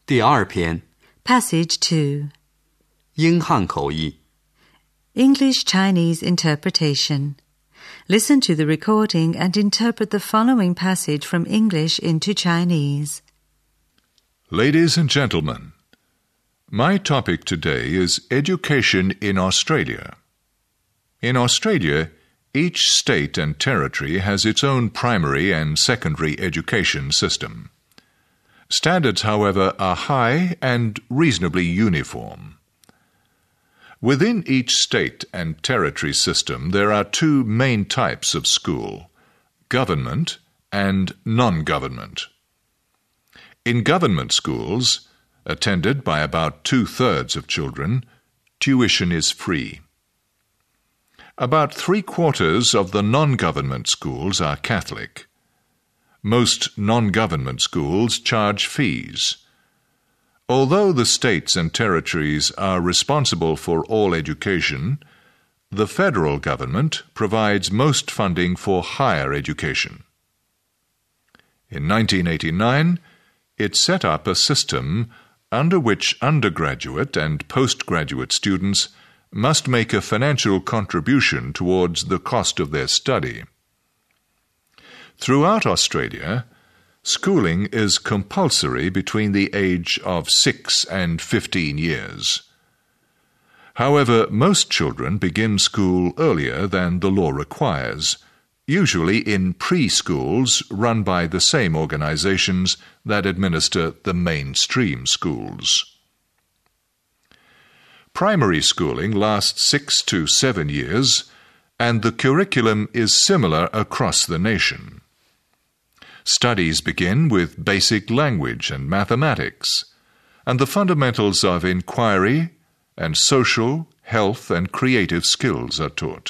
第2篇 Passage 2. 英汉口译 English-Chinese interpretation. Listen to the recording and interpret the following passage from English into Chinese. Ladies and gentlemen, my topic today is education in Australia. In Australia, each state and territory has its own primary and secondary education system. Standards, however, are high and reasonably uniform. Within each state and territory system, there are two main types of school: government and non-government. In government schools, attended by about 2/3 of children, tuition is free. About 3/4 of the non-government schools are Catholic. Most non-government schools charge fees. Although the states and territories are responsible for all education, the federal government provides most funding for higher education. In 1989, it set up a system under which undergraduate and postgraduate students must make a financial contribution towards the cost of their study. Throughout Australia, schooling is compulsory between the age of 6 and 15 years. However, most children begin school earlier than the law requires, usually in preschools run by the same organizations that administer the mainstream schools. Primary schooling lasts 6 to 7 years, and the curriculum is similar across the nation. Studies begin with basic language and mathematics, and the fundamentals of inquiry and social, health, and creative skills are taught.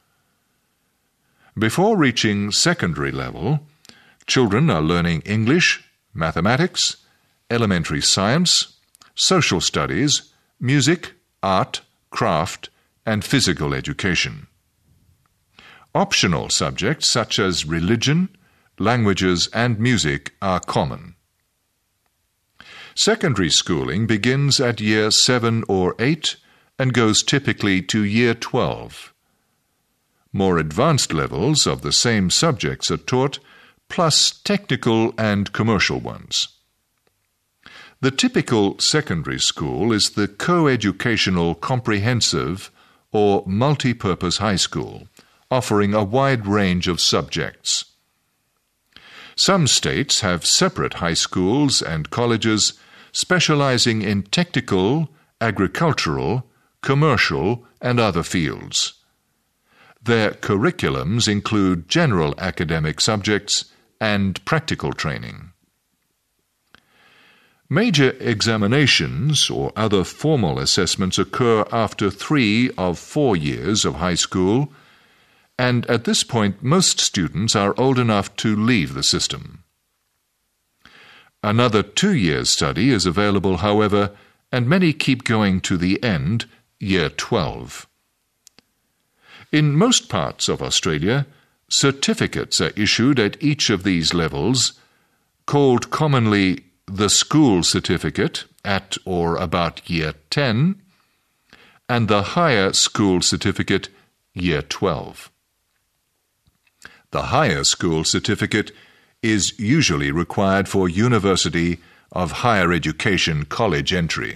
Before reaching secondary level, children are learning English, mathematics, elementary science, social studies, music, art, craft, and physical education. Optional subjects such as religion, languages, and music are common. Secondary schooling begins at year 7 or 8 and goes typically to year 12. More advanced levels of the same subjects are taught, plus technical and commercial ones. The typical secondary school is the co-educational comprehensive or multi-purpose high school, offering a wide range of subjects. Some states have separate high schools and colleges specializing in technical, agricultural, commercial, and other fields. Their curriculums include general academic subjects and practical training. Major examinations or other formal assessments occur after 3 of 4 years of high school, and at this point most students are old enough to leave the system. Another 2 years study is available, however, and many keep going to the end, year 12. In most parts of Australia, certificates are issued at each of these levels, called commonly the School Certificate at or about year 10, and the Higher School Certificate, year 12. The Higher School Certificate is usually required for University of Higher Education college entry.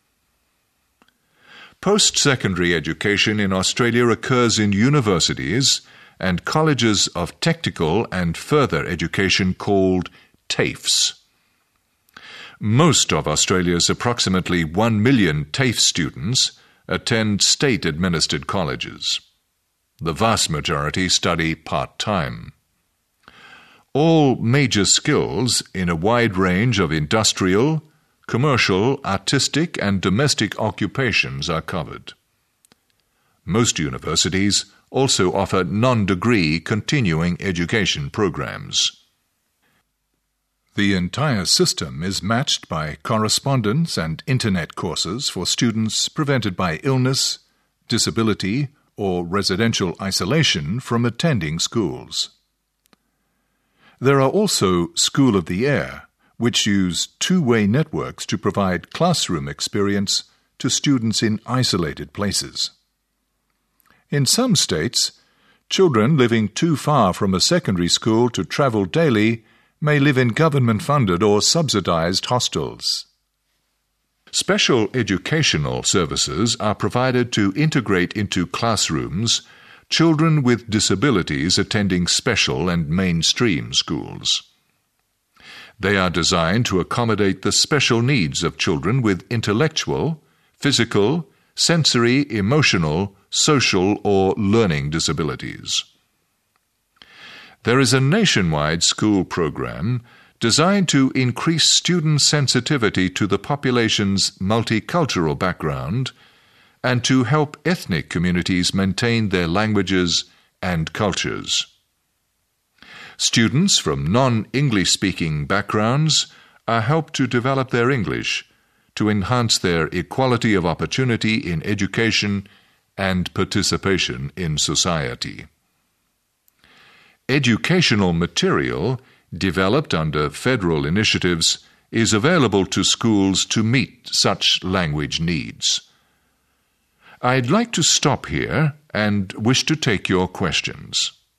Post-secondary education in Australia occurs in universities and colleges of technical and further education called TAFEs. Most of Australia's approximately 1 million TAFE students attend state-administered colleges. The vast majority study part-time. All major skills in a wide range of industrial, commercial, artistic, and domestic occupations are covered. Most universities also offer non-degree continuing education programs. The entire system is matched by correspondence and internet courses for students prevented by illness, disability, or residential isolation from attending schools. There are also School of the Air, which use two-way networks to provide classroom experience to students in isolated places. In some states, children living too far from a secondary school to travel daily may live in government-funded or subsidized hostels. Special educational services are provided to integrate into classrooms children with disabilities attending special and mainstream schools. They are designed to accommodate the special needs of children with intellectual, physical, sensory, emotional, social, or learning disabilities. There is a nationwide school program designed to increase student sensitivity to the population's multicultural background and to help ethnic communities maintain their languages and cultures. Students from non-English-speaking backgrounds are helped to develop their English to enhance their equality of opportunity in education and participation in society. Educational material developed under federal initiatives is available to schools to meet such language needs. I'd like to stop here and wish to take your questions.